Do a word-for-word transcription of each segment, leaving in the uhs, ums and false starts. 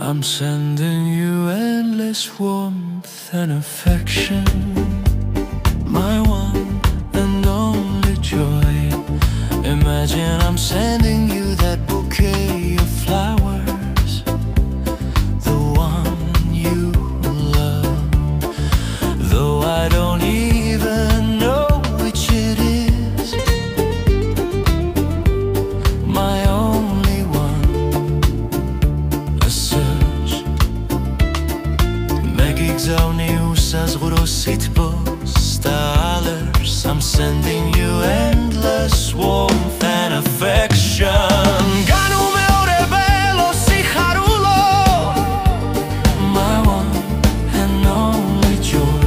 I'm sending you endless warmth and affection, my one and only joy. Imagine I'm sending you that bouquet of flowers, the one you love, though I don't even know which it is, my only one. A search Megigzawni usa zghurosit bo stars. I'm sending you endless warmth and affection. Ganu meore belo si harulo, my one and only joy.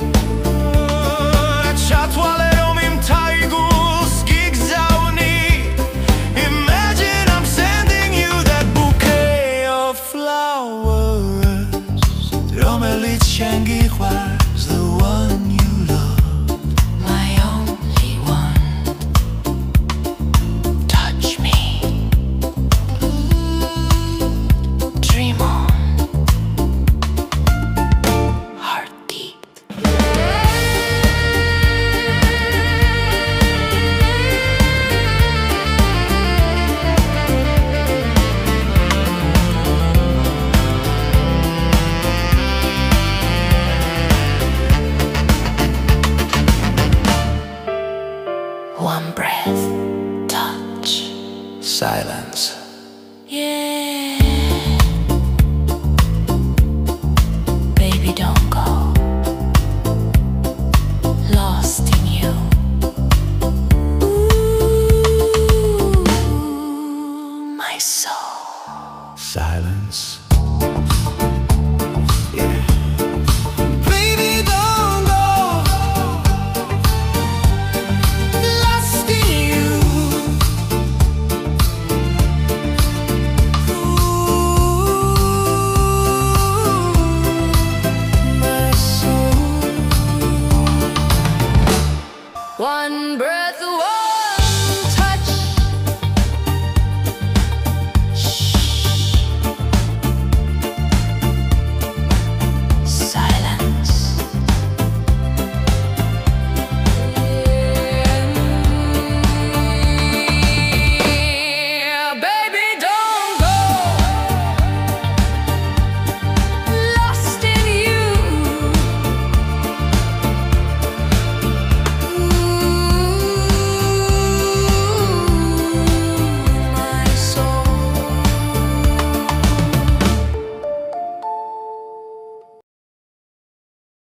Chatwale omim taigul skigzawni. Imagine I'm sending you that bouquet of flowers. Romelit shengi was the one you love, my only one. Touch me, dream on, heartbeat. One breath, touch, silence. yeah. Baby, don't go. Lost in you. Ooh, my soul. Silence.